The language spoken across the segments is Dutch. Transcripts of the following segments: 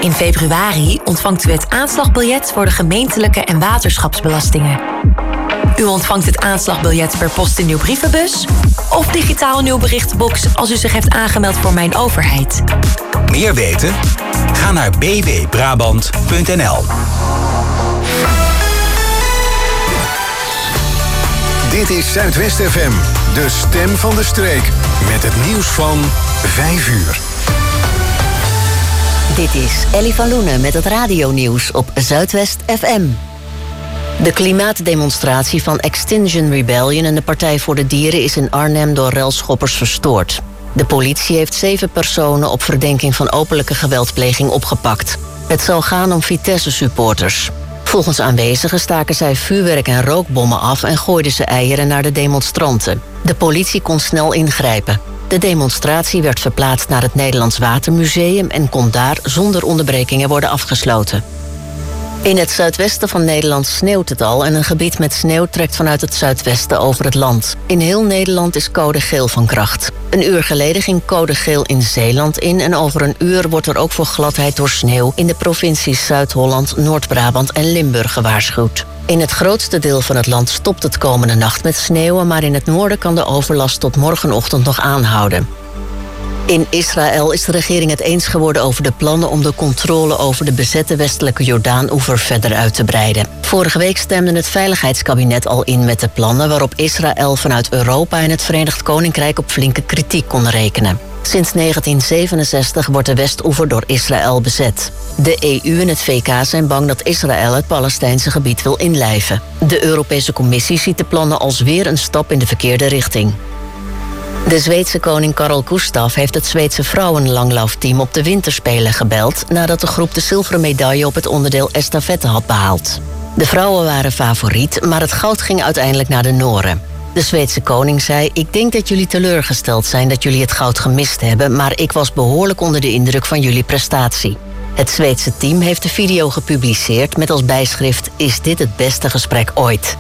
In februari ontvangt u het aanslagbiljet voor de gemeentelijke en waterschapsbelastingen. U ontvangt het aanslagbiljet per post in uw brievenbus of digitaal in uw berichtenbox als u zich heeft aangemeld voor Mijn Overheid. Meer weten? Ga naar bwbrabant.nl. Dit is Zuidwest FM, de stem van de streek. Met het nieuws van 5 uur. Dit is Ellie van Loenen met het radionieuws op Zuidwest FM. De klimaatdemonstratie van Extinction Rebellion en de Partij voor de Dieren is in Arnhem door relschoppers verstoord. De politie heeft 7 personen op verdenking van openlijke geweldpleging opgepakt. Het zal gaan om Vitesse-supporters. Volgens aanwezigen staken zij vuurwerk en rookbommen af en gooiden ze eieren naar de demonstranten. De politie kon snel ingrijpen. De demonstratie werd verplaatst naar het Nederlands Watermuseum en kon daar zonder onderbrekingen worden afgesloten. In het zuidwesten van Nederland sneeuwt het al en een gebied met sneeuw trekt vanuit het zuidwesten over het land. In heel Nederland is code geel van kracht. Een uur geleden ging code geel in Zeeland in en over een uur wordt er ook voor gladheid door sneeuw in de provincies Zuid-Holland, Noord-Brabant en Limburg gewaarschuwd. In het grootste deel van het land stopt het komende nacht met sneeuwen, maar in het noorden kan de overlast tot morgenochtend nog aanhouden. In Israël is de regering het eens geworden over de plannen om de controle over de bezette westelijke Jordaan-oever verder uit te breiden. Vorige week stemde het Veiligheidskabinet al in met de plannen waarop Israël vanuit Europa en het Verenigd Koninkrijk op flinke kritiek kon rekenen. Sinds 1967 wordt de Westoever door Israël bezet. De EU en het VK zijn bang dat Israël het Palestijnse gebied wil inlijven. De Europese Commissie ziet de plannen als weer een stap in de verkeerde richting. De Zweedse koning Carl Gustaf heeft het Zweedse vrouwenlanglaufteam op de winterspelen gebeld nadat de groep de zilveren medaille op het onderdeel estafette had behaald. De vrouwen waren favoriet, maar het goud ging uiteindelijk naar de Noren. De Zweedse koning zei: "Ik denk dat jullie teleurgesteld zijn dat jullie het goud gemist hebben, maar ik was behoorlijk onder de indruk van jullie prestatie." Het Zweedse team heeft de video gepubliceerd met als bijschrift: "Is dit het beste gesprek ooit?"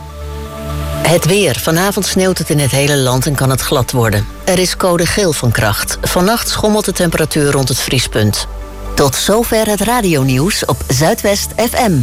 Het weer. Vanavond sneeuwt het in het hele land en kan het glad worden. Er is code geel van kracht. Vannacht schommelt de temperatuur rond het vriespunt. Tot zover het radionieuws op Zuidwest FM.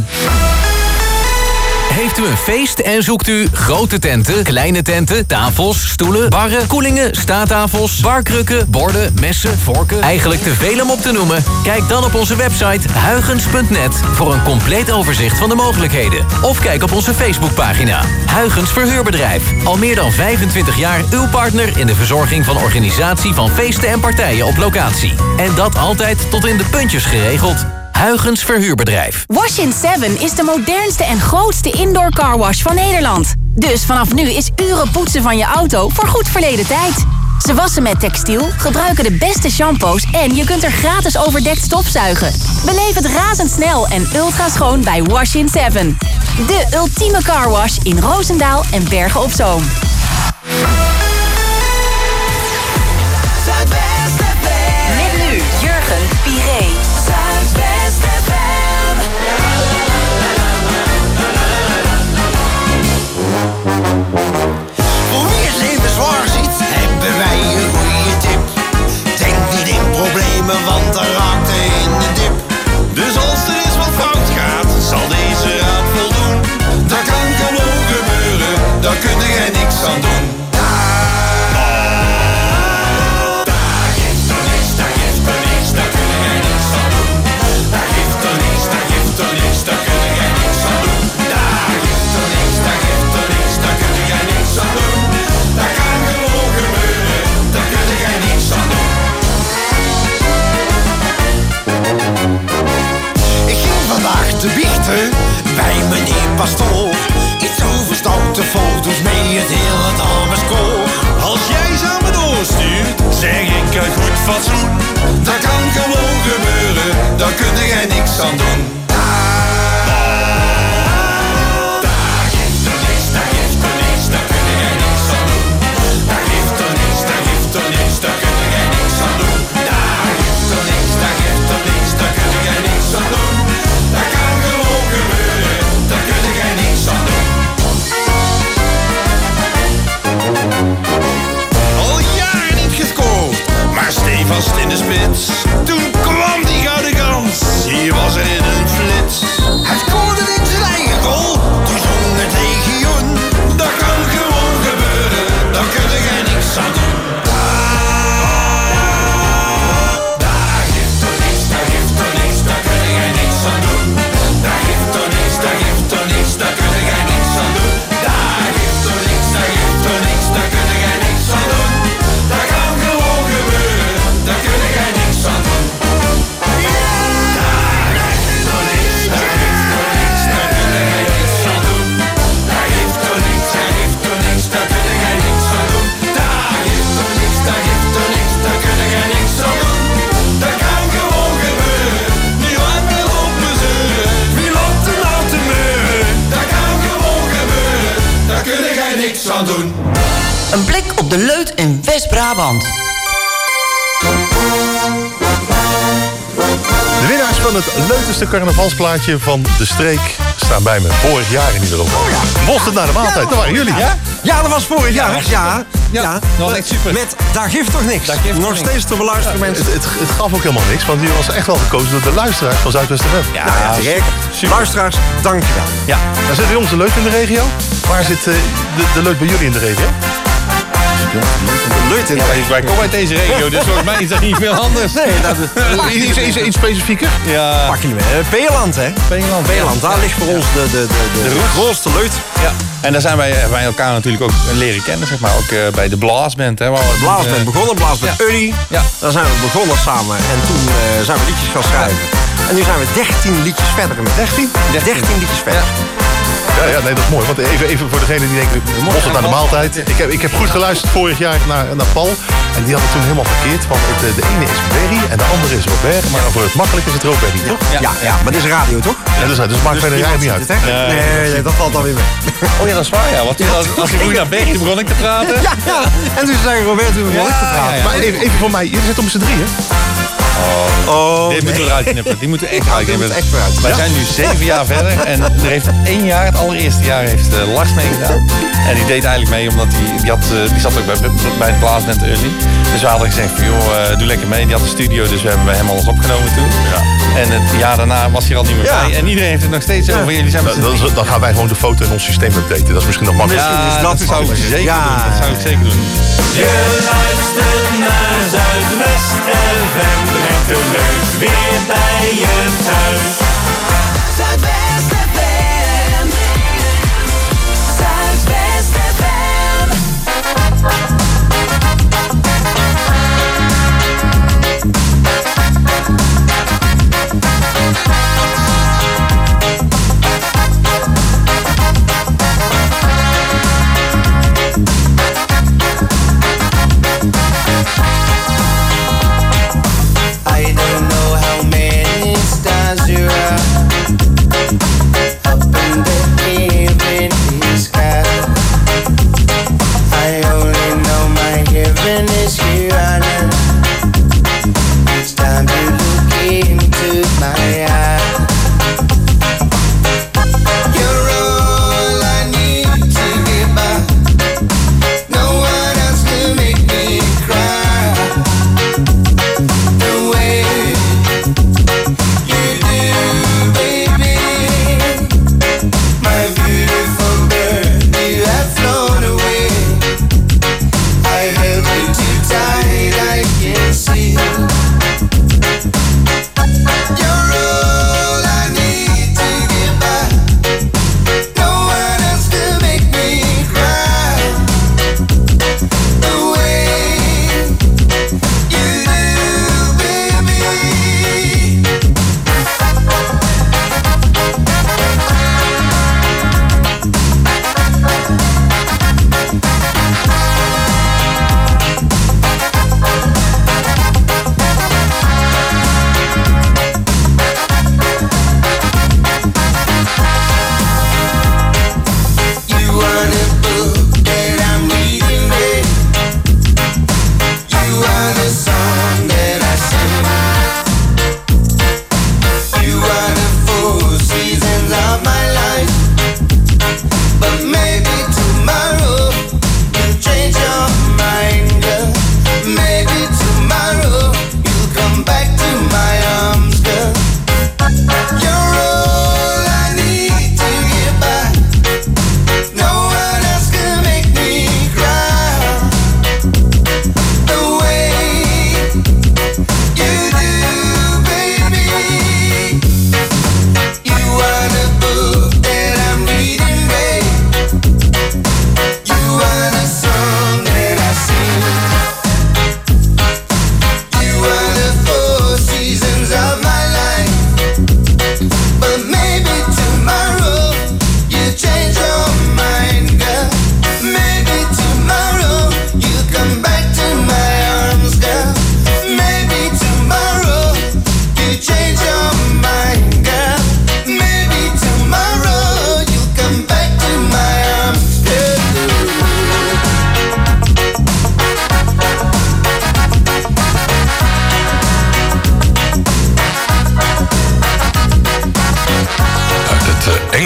Heeft u een feest en zoekt u grote tenten, kleine tenten, tafels, stoelen, barren, koelingen, staattafels, barkrukken, borden, messen, vorken? Eigenlijk te veel om op te noemen? Kijk dan op onze website huygens.net voor een compleet overzicht van de mogelijkheden. Of kijk op onze Facebookpagina. Huygens Verhuurbedrijf. Al meer dan 25 jaar uw partner in de verzorging van organisatie van feesten en partijen op locatie. En dat altijd tot in de puntjes geregeld. Huygens Verhuurbedrijf. Wash-in 7 is de modernste en grootste indoor carwash van Nederland. Dus vanaf nu is uren poetsen van je auto voorgoed verleden tijd. Ze wassen met textiel, gebruiken de beste shampoos en je kunt er gratis overdekt stofzuigen. Beleef het razendsnel en ultra schoon bij Wash-in 7. De ultieme carwash in Roosendaal en Bergen op Zoom. Met nu Jurgen Piré. Voor wie het leven zwaar ziet, hebben wij een goede tip. Denk niet in problemen, want dan raakt hij in de dip. Dus als er eens wat fout gaat, zal deze raad voldoen. Dat kan gewoon gebeuren, daar kun jij niks aan doen. Daar geeft er niks, daar geeft er niks, daar kun jij niks aan doen. Daar geeft er niks, daar geeft er niks, daar kun jij niks aan doen. Daar geeft er niks, daar geeft er niks, daar kun jij niks aan doen. Dat kan gewoon gebeuren, daar kun jij niks aan doen. Ik ging vandaag te biechten bij meneer Pastoor. Iets over stoute foto's mee het hele dameskoor. Als jij samen doorstuurt, zeg ik een goed fatsoen. Dat kan gewoon gebeuren, daar kun jij niks aan doen. Daar geeft er niks, daar geeft er niks, daar kun jij niks aan doen. Daar geeft er niks, daar geeft er niks, daar kun jij niks aan doen. Daar geeft er niks, daar geeft er niks, daar kun jij niks aan doen. Dat kan gewoon gebeuren, daar kun jij niks aan doen. Al jaren niet gescoord, maar stevast in de spits. Toen kwam die gouden kans. Hier niks aan doen. Een blik op de Leut in West-Brabant. De winnaars van het leukste carnavalsplaatje van de streek staan bij me. Vorig jaar in ieder geval. Was het naar de maaltijd? Dat waren jullie. Ja, dat was vorig jaar. Ja. Dat was echt super. Met Daar Gift Toch Niks. Nog steeds te beluisteren mensen. Het gaf ook helemaal niks, want jullie was echt wel gekozen door de luisteraars van Zuidwest FM. Ja, zeker. Luisteraars, dankjewel. Ja, dan zit bij ons de Leut in de regio. Waar zit de Leut bij jullie in de regio? Wij komen uit deze regio, dus volgens mij is dat niet veel anders. Nee, dat is iets specifieker? Ja. Pak je niet meer. Peerland, hè? Peerland, daar ligt voor ons de grootste Leut. Ja. En daar zijn wij elkaar natuurlijk ook leren kennen, zeg maar. Ook bij de Blaasband. Hè, de Blaasband begonnen, Blaasband Uddy. Ja. Daar zijn we begonnen samen en toen zijn we liedjes gaan schrijven. En nu zijn we 13 liedjes verder. 13 liedjes verder. Ja, nee, dat is mooi. Want even voor degene die denken, was het naar de maaltijd? Ik heb goed geluisterd vorig jaar naar Paul. En die had het toen helemaal verkeerd. Want de ene is Berry en de andere is Robert. Maar voor het makkelijk is het Roberry, toch? Ja, maar dit is radio, toch? Ja, dus het maakt verder jij niet uit. Nee, dat valt dan weer mee. Oh ja, dat is waar, ja. Want als je vroeg naar Berry, begon ik te praten. Ja. En toen zei Robert, toen begon ik te praten. Maar even voor mij, jullie zitten om z'n drieën. Dit moeten we eruit knippen. Die moeten we echt eruit knippen. Wij zijn nu 7 jaar verder. En er heeft 1 jaar, het allereerste jaar, heeft Lars meegedaan. En die deed eigenlijk mee, omdat die zat ook bij het Blaasband Early. Dus we hadden gezegd van, joh, doe lekker mee. Die had een studio, dus we hebben bij hem alles opgenomen toen. Ja. En het jaar daarna was hij al niet meer bij. En iedereen heeft het nog steeds over. Jullie zijn dan gaan wij gewoon de foto in ons systeem updaten. Dat is misschien nog makkelijker. Ja, dat zou ik zeker doen. Dat zou ik zeker doen. Je luistert naar Zuidwest FM, brengt de leuk weer bij je thuis. Zuidwest FM, Zuidwest FM. I don't know how many stars you're up.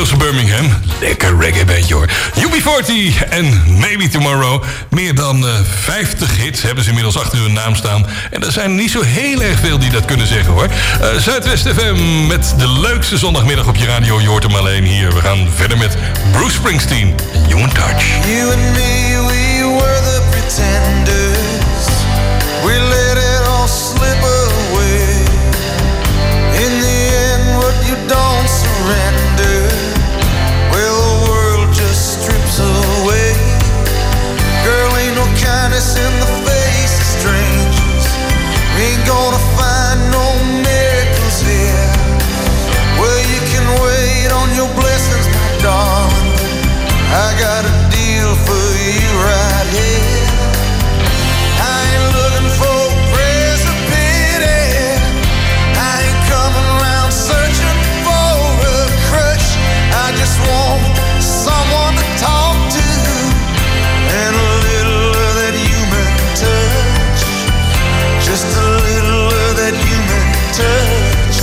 Engelse Birmingham. Lekker reggae bandje hoor. UB40 en Maybe Tomorrow. Meer dan 50 hits hebben ze inmiddels achter hun naam staan. En er zijn niet zo heel erg veel die dat kunnen zeggen hoor. Zuidwest FM met de leukste zondagmiddag op je radio. Je hoort hem alleen hier. We gaan verder met Bruce Springsteen en Human Touch. You and me, we were the pretenders. We let it all slip away. In the end, what you don't surrender, well, the world just strips away. Girl, ain't no kindness in the face of strangers. We ain't gonna find no miracles here. Well, you can wait on your blessings, my darling. I got a deal for you right here. I ain't looking for prayers of pity. I ain't coming around searching for a crush. I just want someone to talk to and a little of that human touch. Just a little of that human touch.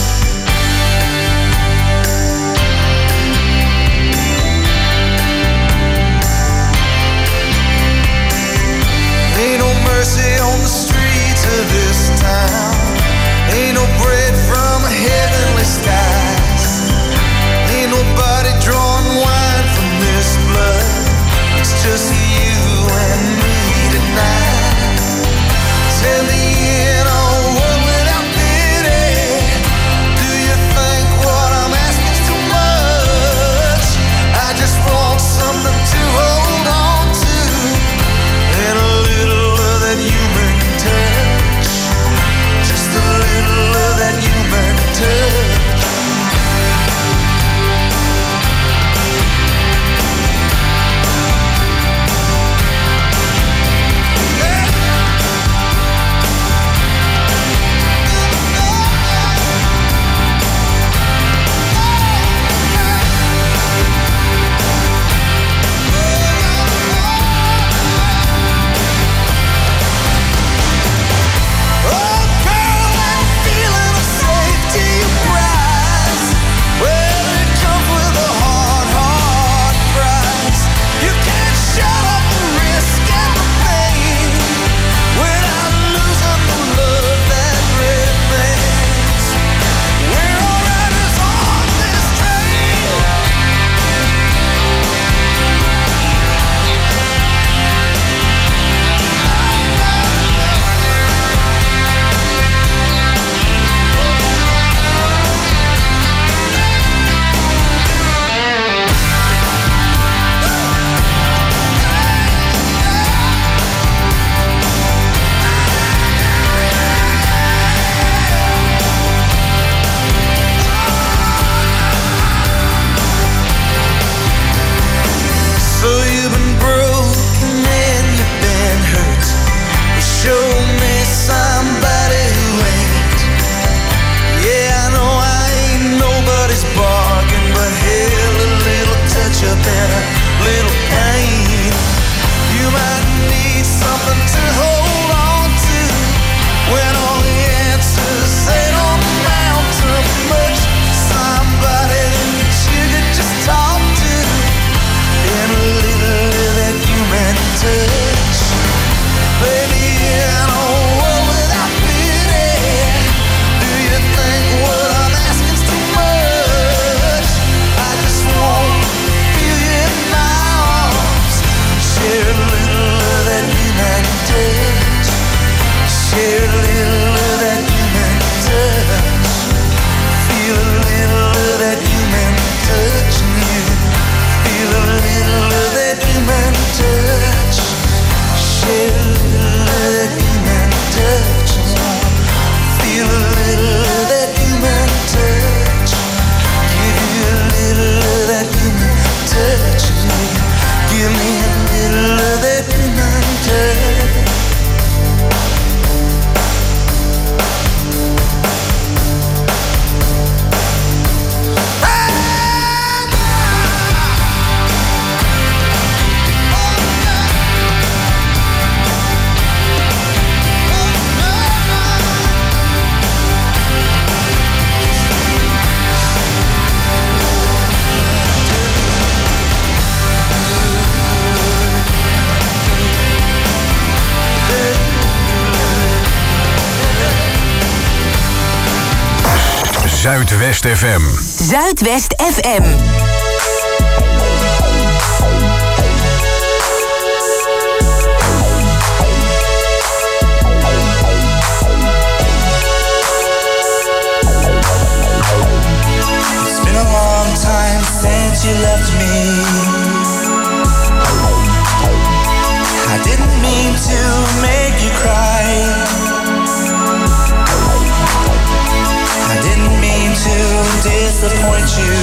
Ain't no mercy on the streets of this town. Ain't no bread from heavenly skies. Ain't nobody drawing wine from this blood. It's just you and me tonight. Tell me in a world without pity, do you think what I'm asking's too much? I just want something to hold on to and a little of that human touch. Just a little of that Zuidwest FM. Zuidwest FM. It's been a long time since you left me. I didn't mean to make you cry. I didn't mean to disappoint you.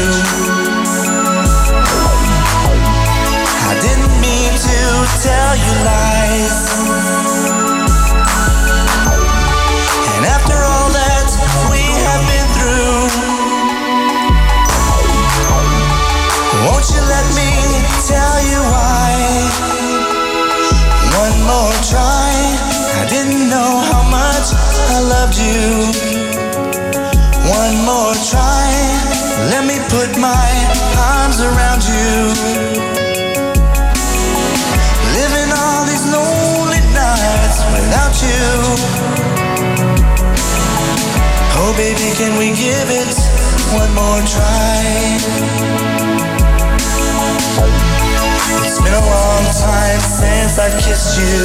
I didn't mean to tell you lies. And after all that we have been through, won't you let me tell you why? One more try. I didn't know how much I loved you. One more try. Let me put my arms around you. Living all these lonely nights without you. Oh baby, can we give it one more try? It's been a long time since I've kissed you.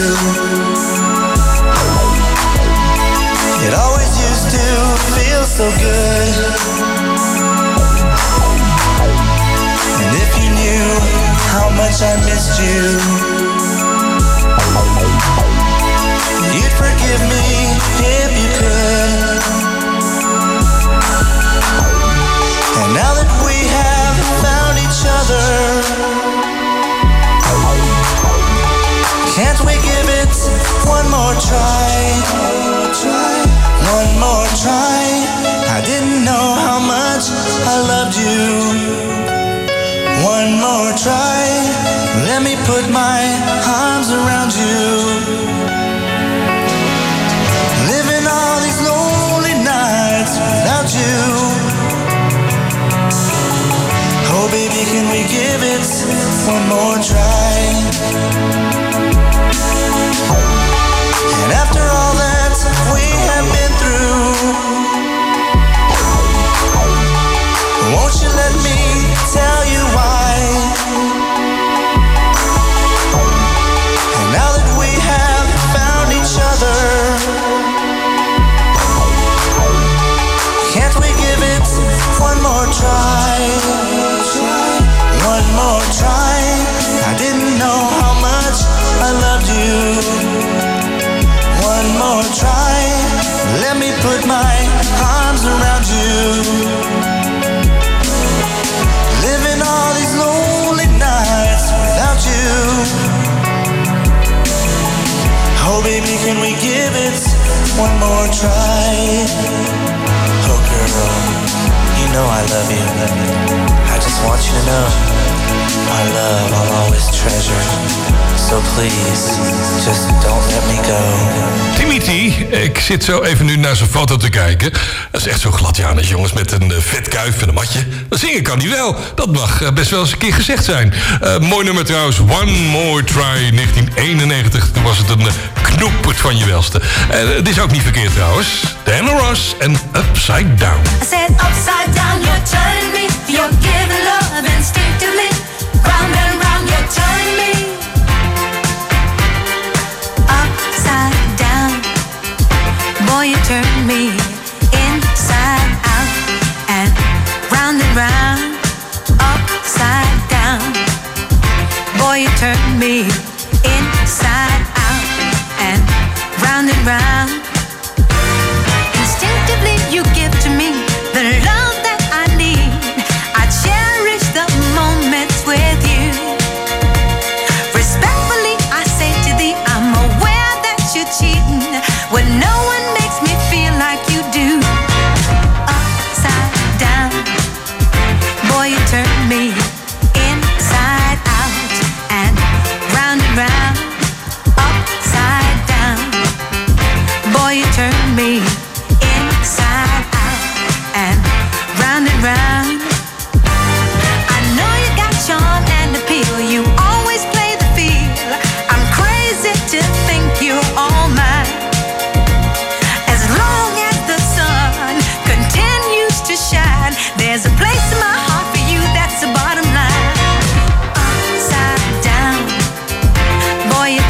It always used to feel so good. And if you knew how much I missed you, you'd forgive me if you could. And now that we have found each other, can't we give it one more try? One more try. I didn't know how much I loved you. One more try. Let me put my arms around you. Living all these lonely nights without you. Oh baby, can we give it one more try? And after all that we have been through, won't you let me tell you why? And now that we have found each other, can't we give it one more try? One more try. I didn't know how much I loved you. One more try. Let me put my arms around you. Living all these lonely nights without you. Oh baby, can we give it one more try? Oh girl, you know I love you. I just want you to know our love I'll always treasure. So please, just don't let me go. Timmy T, ik zit zo even nu naar zijn foto te kijken. Dat is echt zo gladianus, jongens, met een vet kuif en een matje. Maar zingen kan hij wel. Dat mag best wel eens een keer gezegd zijn. Mooi nummer trouwens, One More Try, 1991. Toen was het een knoepert van je welste. Het is ook niet verkeerd trouwens. Diana Ross en Upside Down. I said upside down, you're turning me. You're giving love instinctively. Round and round, you're turning me. Upside down, boy, you turn me inside out and round, upside down. Boy, you turn me inside out and round. Instinctively, you give to me the love that I need. I cherish the moments with you. Respectfully, I say to thee, I'm aware that you're cheating when no one makes me feel like you do. Upside down, boy, you turn me inside out and round, upside down.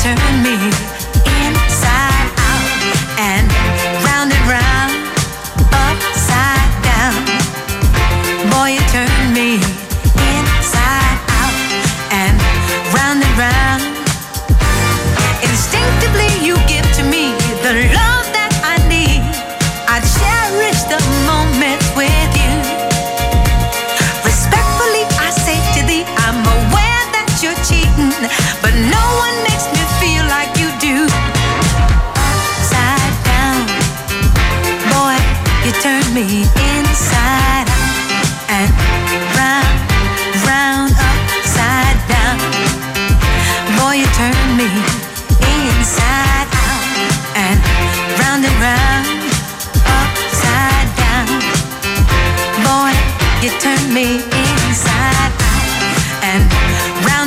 turn me inside out and round, upside down. Boy, you turn me inside out and round. Instinctively you give to me the love that I need. I cherish the moments with you. Respectfully I say to thee, I'm aware that you're cheating, but no one makes me feel like you do. Upside down, boy, you turn me inside out and round, upside down. Boy, you turn me inside out and round, upside down. Boy, you turn me inside out and round,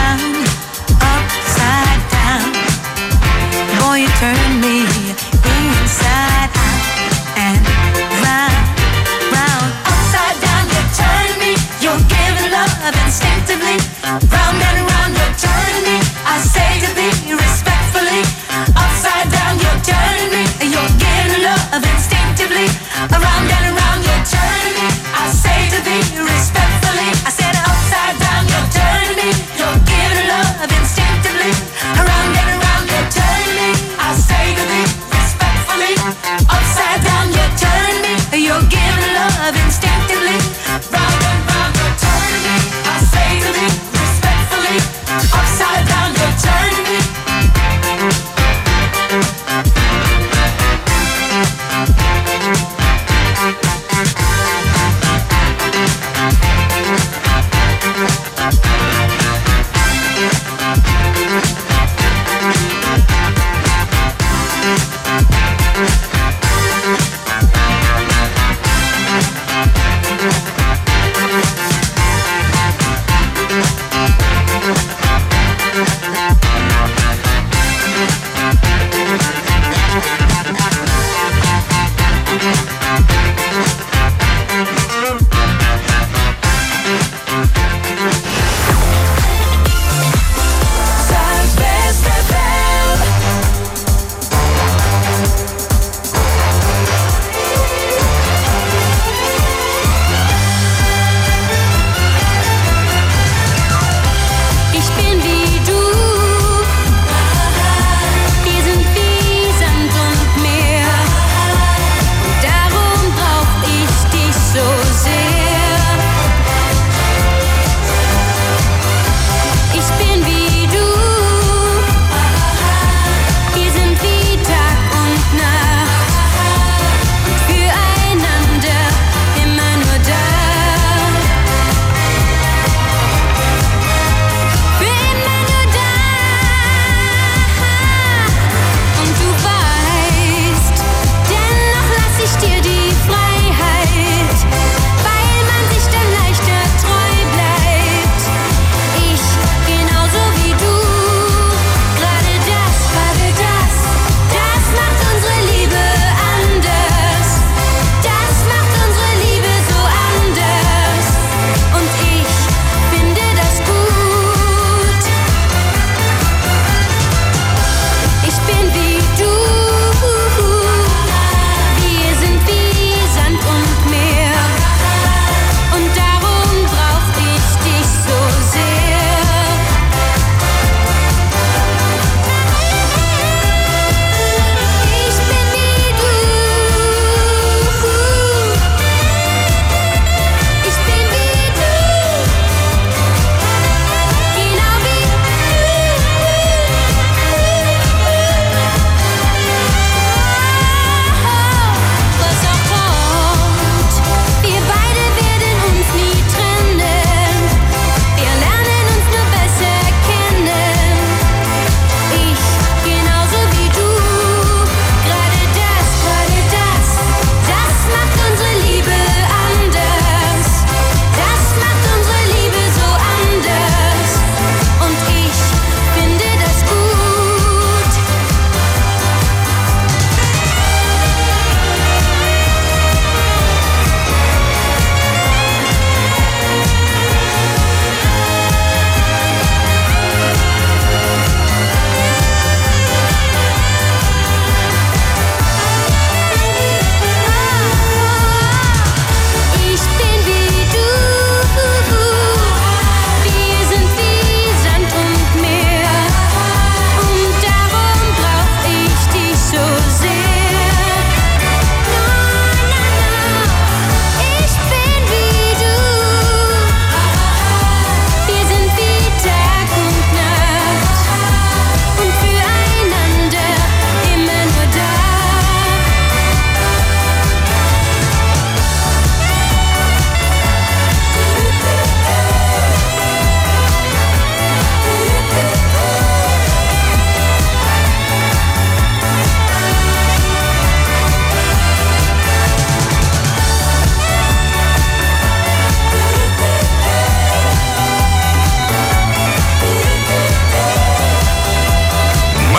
upside down. Boy, you turn me inside out and round, upside down. You turn me, you're giving love instinctively. Round and round, you turn me. I say to thee respectfully, upside down, you turn me. You're giving love instinctively. Around and around, you turn me. I say to thee respectfully, I said upside down, you turn me. You're giving love instinctively. Around and around, you turn me. I say to thee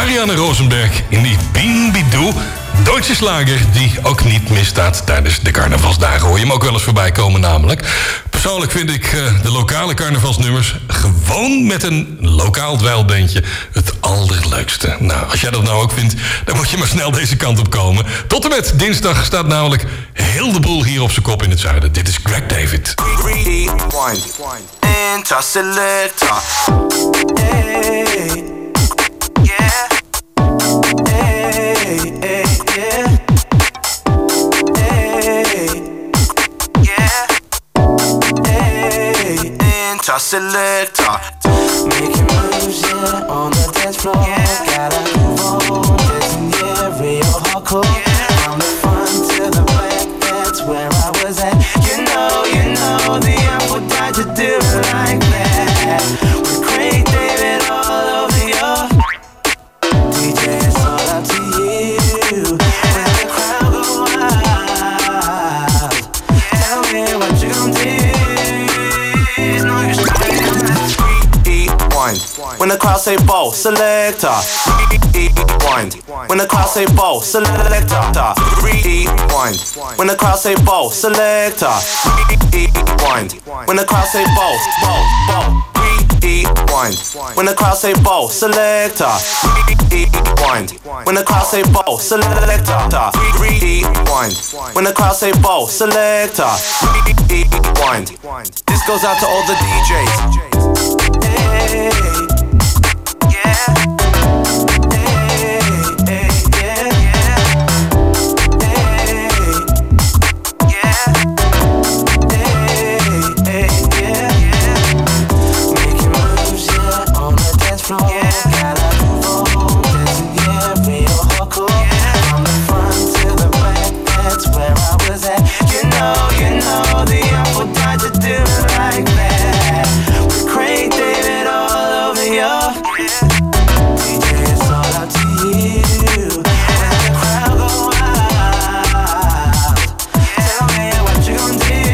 Marianne Rosenberg in die Bien Bidou. Duitse slager die ook niet misstaat tijdens de carnavalsdagen. Hoor je hem ook wel eens voorbij komen namelijk. Persoonlijk vind ik de lokale carnavalsnummers gewoon met een lokaal dweilbeentje het allerleukste. Nou, als jij dat nou ook vindt, dan moet je maar snel deze kant op komen. Tot en met dinsdag staat namelijk heel de boel hier op zijn kop in het zuiden. Dit is Greg David. Interselector. Hey. Yeah. Hey, hey, yeah. Hey, yeah. Hey, interselector. Making moves, yeah, on the dance floor. Yeah. Gotta move on, dancing, yeah, real hardcore. Yeah. From the front to the back, that's where I was at. You know, the apple died to do it like that. With Craig David all over your DJ, it's all up to you. When the crowd go wild, tell me what you gon' do. No, you're rewind. When the crowd say ball, selector. Rewind. When the crowd say ball, selector. Rewind. When the crowd say ball, selector. Rewind. When the crowd say ball, ball. Rewind. When the crowd say ball, selector. Rewind. When the crowd say ball, selector. Rewind. When the crowd say ball, selector. Rewind. This goes out to all the DJs. Hey, yeah. Hey, hey, yeah, yeah. Hey, yeah. Hey, hey, yeah, yeah. Making moves, yeah, on the dance floor. Yeah, gotta move on, dancing, yeah, real hardcore. Yeah. From the front to the back, that's where I was at. You know, the apple died to do it like that. With Craig David all over your DJ, it's all up to you. When the crowd go wild, tell me what you gon' do.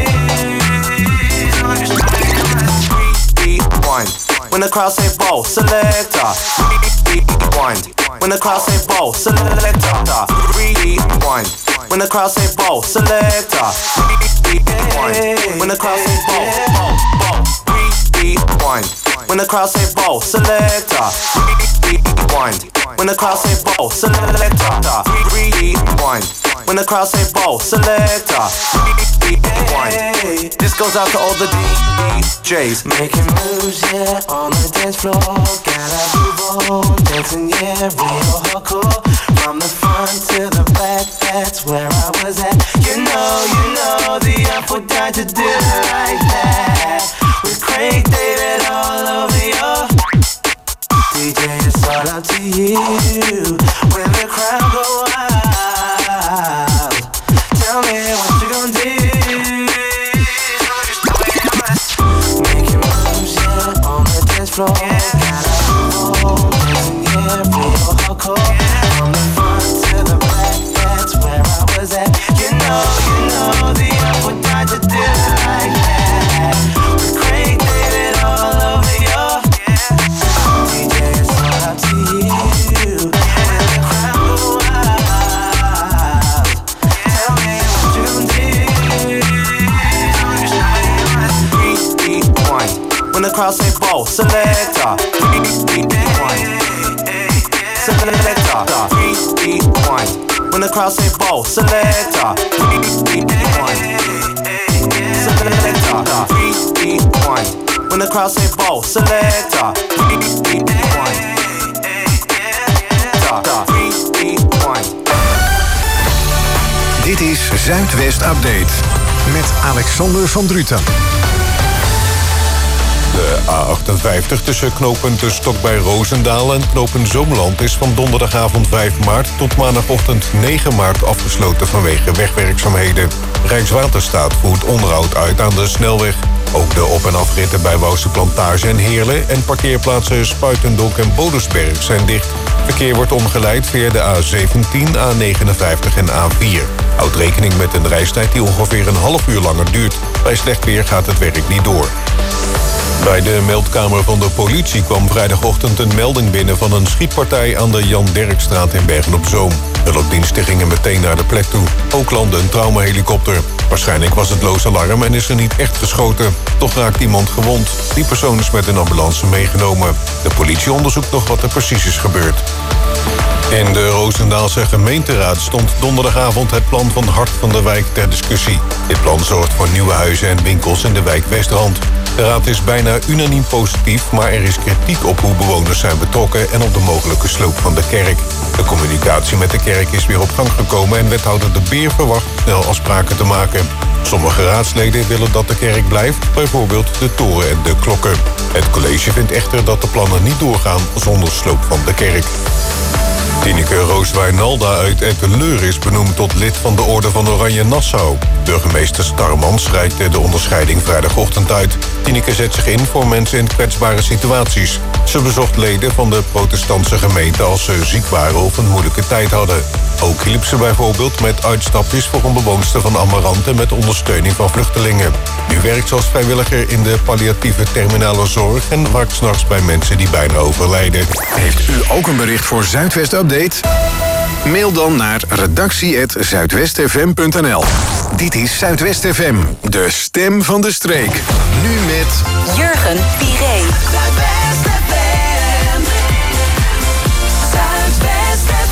Rewind. When the crowd say ball, selector. Rewind. When the crowd say ball, selector. Rewind. When the crowd say ball, selector. Rewind. When the crowd say ball. Rewind. When the crowd say ball, selector. Rewind. When the crowd say ball, selector. Rewind. When the crowd say ball, selector. Rewind. This goes out to all the DJs. Making moves, yeah, on the dance floor. Gotta move on, dancing, yeah, real hardcore. From the front to the back, that's where I was at. You know, the apple died to do it like that. With Craig David all over your DJ, it's all up to you. When the crowd go wild, tell me what you gon' do. Making moves, yeah, on the dance floor. Gotta move on, dancing, yeah, real hardcore. From the front to the back, that's where I was at. You know, the apple died to do it like that. With Craig David all over your DJ, it's all up to you. When the crowd go wild, tell me what you gon' do. Rewind. When the crowd say ball, selector. Rewind. Selector. Rewind. When the crowd say ball, selector. Rewind. Selector. Rewind. When the crowd say ball, selector. Rewind. Rewind. Dit is Zuidwest Update met Alexander van Druten. De A58 tussen knooppunten Stok bij Roosendaal en knooppunt Zomerland is van donderdagavond 5 maart tot maandagochtend 9 maart afgesloten vanwege wegwerkzaamheden. Rijkswaterstaat voert onderhoud uit aan de snelweg. Ook de op- en afritten bij Wouwse Plantage en Heerlen en parkeerplaatsen Spuitendonk en Bodersberg zijn dicht. Verkeer wordt omgeleid via de A17, A59 en A4. Houd rekening met een reistijd die ongeveer een half uur langer duurt. Bij slecht weer gaat het werk niet door. Bij de meldkamer van de politie kwam vrijdagochtend een melding binnen van een schietpartij aan de Jan Derkstraat in Bergen-op-Zoom. Hulpdiensten gingen meteen naar de plek toe. Ook landde een traumahelikopter. Waarschijnlijk was het loos alarm en is er niet echt geschoten. Toch raakt iemand gewond. Die persoon is met een ambulance meegenomen. De politie onderzoekt nog wat er precies is gebeurd. In de Roosendaalse gemeenteraad stond donderdagavond het plan van Hart van de Wijk ter discussie. Dit plan zorgt voor nieuwe huizen en winkels in de wijk Westrand. De raad is bijna unaniem positief, maar er is kritiek op hoe bewoners zijn betrokken en op de mogelijke sloop van de kerk. De communicatie met de kerk is weer op gang gekomen en wethouder De Beer verwacht snel afspraken te maken. Sommige raadsleden willen dat de kerk blijft, bijvoorbeeld de toren en de klokken. Het college vindt echter dat de plannen niet doorgaan zonder sloop van de kerk. Tineke Roos Wijnalda uit Etteleur is benoemd tot lid van de Orde van Oranje Nassau. Burgemeester Starmans reikte de onderscheiding vrijdagochtend uit. Tineke zet zich in voor mensen in kwetsbare situaties. Ze bezocht leden van de protestantse gemeente als ze ziek waren of een moeilijke tijd hadden. Ook hielp ze bijvoorbeeld met uitstapjes voor een bewoonster van Amarante met ondersteuning van vluchtelingen. Nu werkt ze als vrijwilliger in de palliatieve terminale zorg en werkt 's nachts bij mensen die bijna overlijden. Heeft u ook een bericht voor Zuidwest Update? Mail dan naar redactie@zuidwestfm.nl. Dit is Zuidwest FM, de stem van de streek. Nu met Jurgen Piré. Zuidwest FM. Zuidwest FM.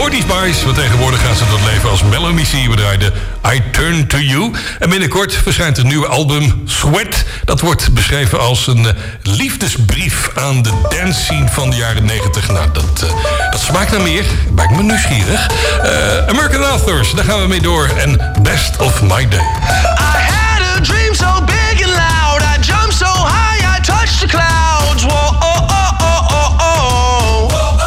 Sporty Spice, want tegenwoordig gaan ze door het leven als Mellow Missy. We draaiden I Turn To You. En binnenkort verschijnt een nieuwe album, Sweat. Dat wordt beschreven als een liefdesbrief aan de dance scene van de jaren 90. Nou, dat smaakt naar meer. Ik ben me nieuwsgierig. American Authors, daar gaan we mee door. En Best of My Day. I had a dream so big and loud. I jumped so high, I touched the clouds. Whoa, oh, oh, oh, oh, oh.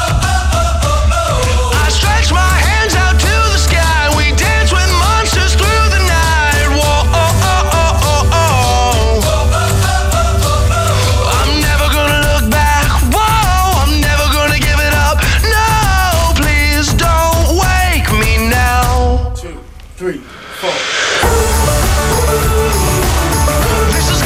I stretched my hands out to the sky. We danced with monsters through the night. Whoa, oh, oh, oh, oh, oh. I'm never gonna look back. Whoa, I'm never gonna give it up. No, please don't wake me now. 2, 3, 4. This is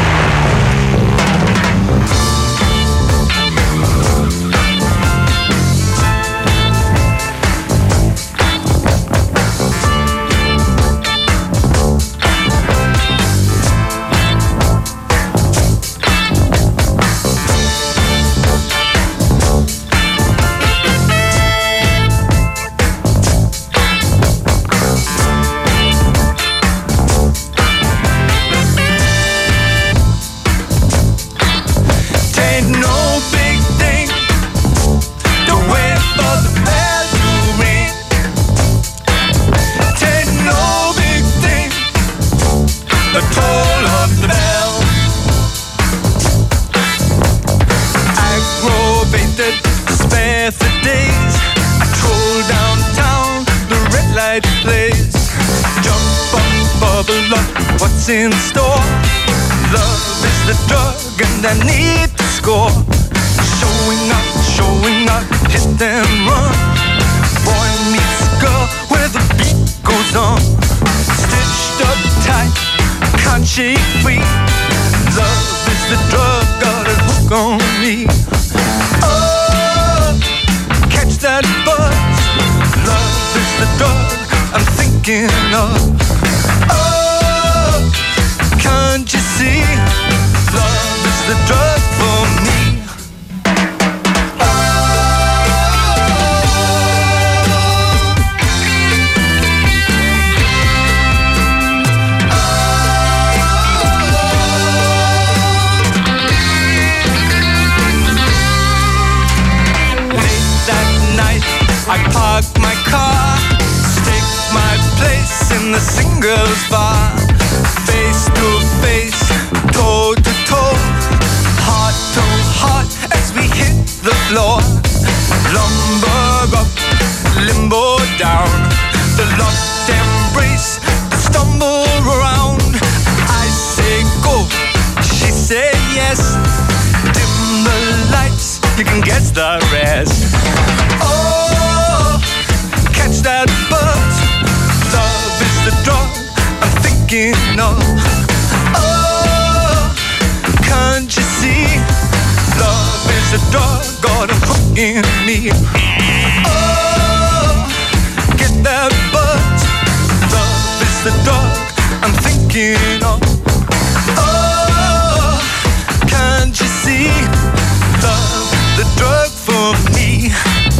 where for days I troll downtown, the red light plays. Jump on, bubble up, what's in store? Love is the drug and I need to score. Showing up, hit and run. Boy meets girl where the beat goes on. Stitched up tight, can't shake free. Love is the drug, got a hook on me. Oh, catch that buzz. Love is the drug I'm thinking of. Oh, can't you see? Love is the drug for me. I park my car, stake my place in the singles bar. Face to face, toe to toe, heart to heart as we hit the floor. Lumber up, limbo down, the lost embrace, the stumble around. I say go, she say yes. Dim the lights, you can guess the rest. Oh, catch that buzz. Love is the drug I'm thinking of. Oh, can't you see? Love is the drug, got a hook in me. Oh, get that buzz. Love is the drug I'm thinking of. Oh, can't you see? Love, the drug for me.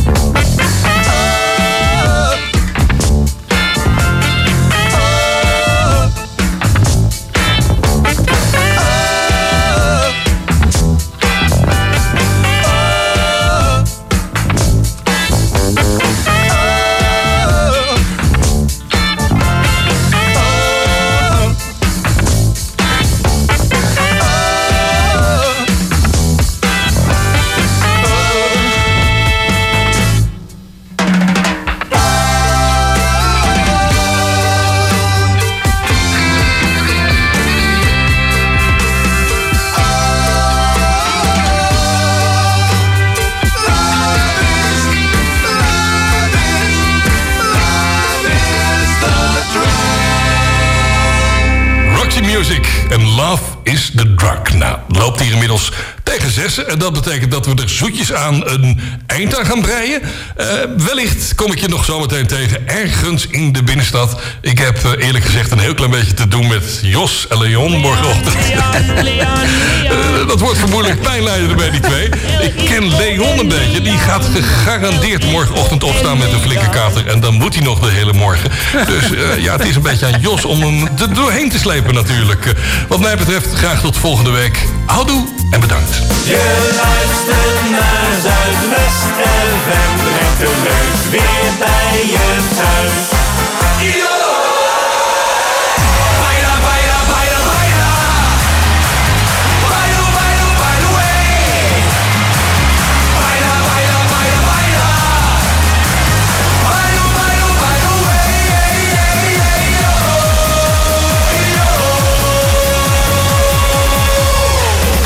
En Love is the Drug. Nou, loopt hier inmiddels tegen 6. En dat betekent dat we er zoetjes aan een eind aan gaan breien. Wellicht kom ik je nog zometeen tegen ergens in de binnenstad. Ik heb eerlijk gezegd een heel klein beetje te doen met Jos en Leon morgenochtend. Dat wordt vermoedelijk pijnlijden bij die twee. Ik ken Leon een beetje. Die gaat gegarandeerd morgenochtend opstaan met een flinke kater. En dan moet hij nog de hele morgen. Dus ja, het is een beetje aan Jos om hem er doorheen te slepen natuurlijk. Wat mij betreft graag tot volgende week. Houdoe en bedankt. Je luistert naar Zuidwest FM, brengt de leuk weer bij je thuis. Baila, baila, baila, baila. Baila, baila, baila, way. Baila, baila, baila, baila. Baila, baila, baila, way.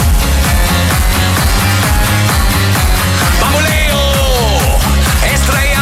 Bamboleo, estrella.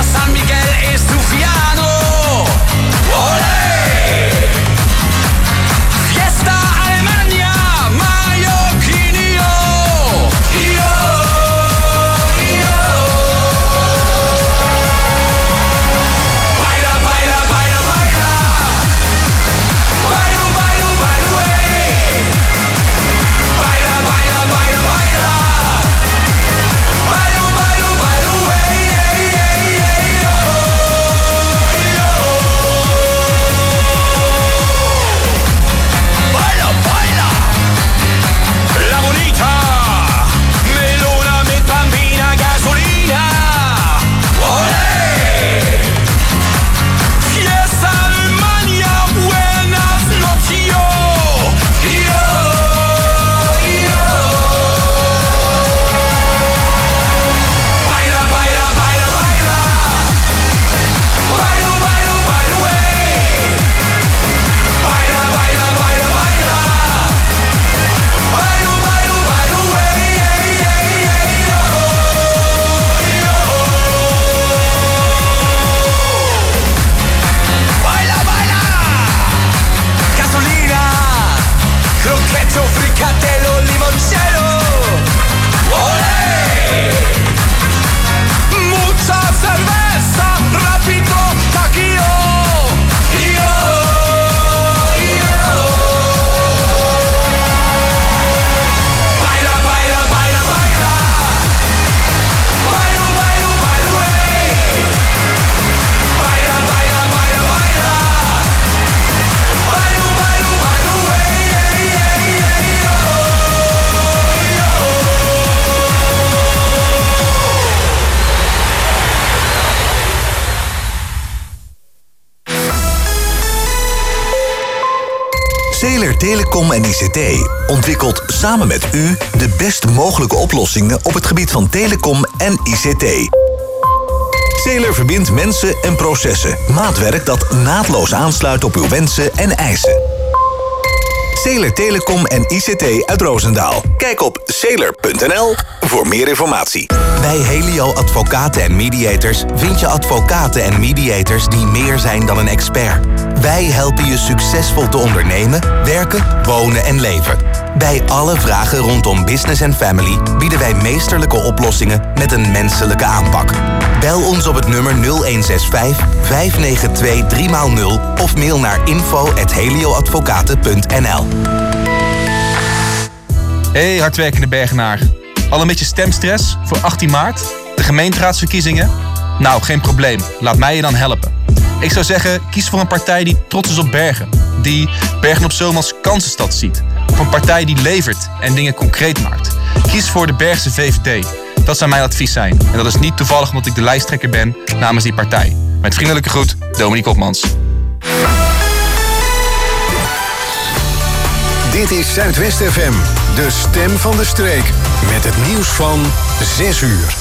Zeeler Telecom en ICT ontwikkelt samen met u de best mogelijke oplossingen op het gebied van telecom en ICT. Zeeler verbindt mensen en processen. Maatwerk dat naadloos aansluit op uw wensen en eisen. Zeeler Telecom en ICT uit Roosendaal. Kijk op zeeler.nl voor meer informatie. Bij Helio Advocaten en Mediators vind je advocaten en mediators die meer zijn dan een expert. Wij helpen je succesvol te ondernemen, werken, wonen en leven. Bij alle vragen rondom business en family bieden wij meesterlijke oplossingen met een menselijke aanpak. Bel ons op het nummer 0165 592 3x0 of mail naar info@helioadvocaten.nl. Hey hardwerkende Bergenaar. Al een beetje stemstress voor 18 maart? De gemeenteraadsverkiezingen? Nou, geen probleem. Laat mij je dan helpen. Ik zou zeggen, kies voor een partij die trots is op Bergen. Die Bergen op Zoom als kansenstad ziet. Of een partij die levert en dingen concreet maakt. Kies voor de Bergse VVD. Dat zou mijn advies zijn. En dat is niet toevallig omdat ik de lijsttrekker ben namens die partij. Met vriendelijke groet, Dominique Hopmans. Dit is Zuidwest FM, de stem van de streek. Met het nieuws van 6 uur.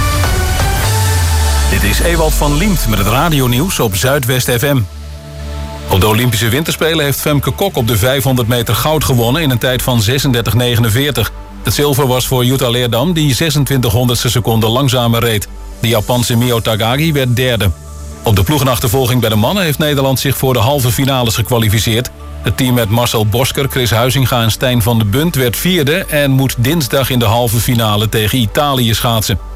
Dit is Ewald van Liemt met het radionieuws op Zuidwest FM. Op de Olympische Winterspelen heeft Femke Kok op de 500 meter goud gewonnen in een tijd van 36,49. Het zilver was voor Jutta Leerdam, die 2600ste seconde langzamer reed. De Japanse Mio Takagi werd derde. Op de ploegenachtervolging bij de mannen heeft Nederland zich voor de halve finales gekwalificeerd. Het team met Marcel Bosker, Chris Huizinga en Stijn van de Bunt werd vierde en moet dinsdag in de halve finale tegen Italië schaatsen.